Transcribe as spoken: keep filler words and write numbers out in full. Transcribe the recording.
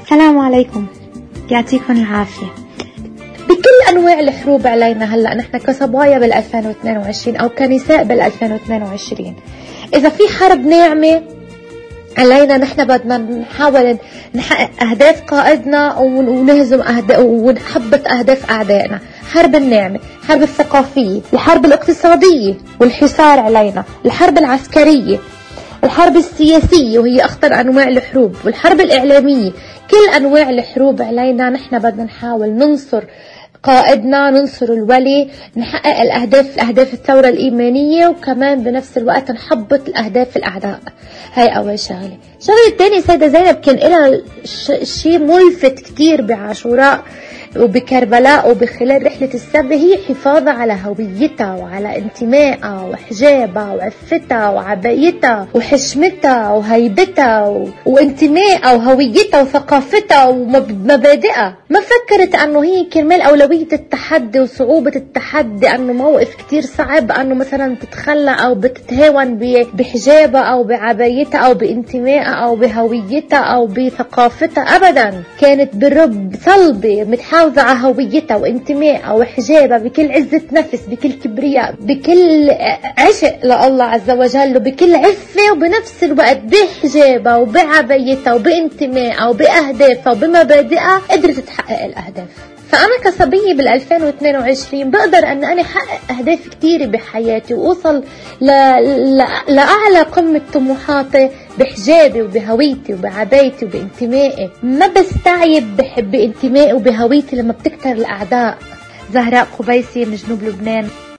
السلام عليكم، يعطيكم العافية. بكل أنواع الحروب علينا هلأ نحن كصبايا بال ألفين واثنين وعشرين أو كنساء بال ألفين واثنين وعشرين، إذا في حرب ناعمة علينا نحن بدنا نحاول نحقق أهداف قائدنا ونهزم أهداف ونحبط أهداف أعدائنا. حرب الناعمة، حرب الثقافية، الحرب الاقتصادية والحصار علينا، الحرب العسكرية، الحرب السياسية وهي أخطر أنواع الحروب، والحرب الإعلامية. كل أنواع الحروب علينا نحن بدنا نحاول ننصر قائدنا، ننصر الولي، نحقق الأهداف أهداف الثورة الإيمانية، وكمان بنفس الوقت نحبط الأهداف الأعداء. هاي أول شغلة. الشغلة الثانية سيدة زينب كان لها شيء ملفت كتير بعاشوراء وبكربلاء وبخلال رحلة السبي، هي حفاظها على هويتها وعلى انتمائها وحجابها وعفتها وعبايتها وحشمتها وهيبتها وانتمائها وهويتها وثقافتها ومبادئها. ما فكرت أنه هي كرمال أولوية التحدي وصعوبة التحدي، أنه موقف كتير صعب، أنه مثلا تتخلى أو بتتهاون بحجابها أو بعبايتها أو بانتمائها أو بهويتها أو بثقافتها. أبدا، كانت بالرب صلبة متحاولة على هويتها وانتمائها وحجابها بكل عزة نفس، بكل كبرياء، بكل عشق لله عز وجل، وبكل عفة، وبنفس الوقت بحجابها وبعبايتها وبانتمائها وبأهدافها وبمبادئها قدرت تحقق الأهداف. فأنا كصبية بال ألفين واثنين وعشرين بقدر أن أنا أحقق أهداف كتيرة بحياتي وأوصل ل... ل... لأعلى قمة طموحاتي بحجابي وبهويتي وبعبايتي وبانتمائي. ما بستعيب بحب انتمائي وبهويتي لما بتكتر الأعداء. زهراء قبيسي من جنوب لبنان.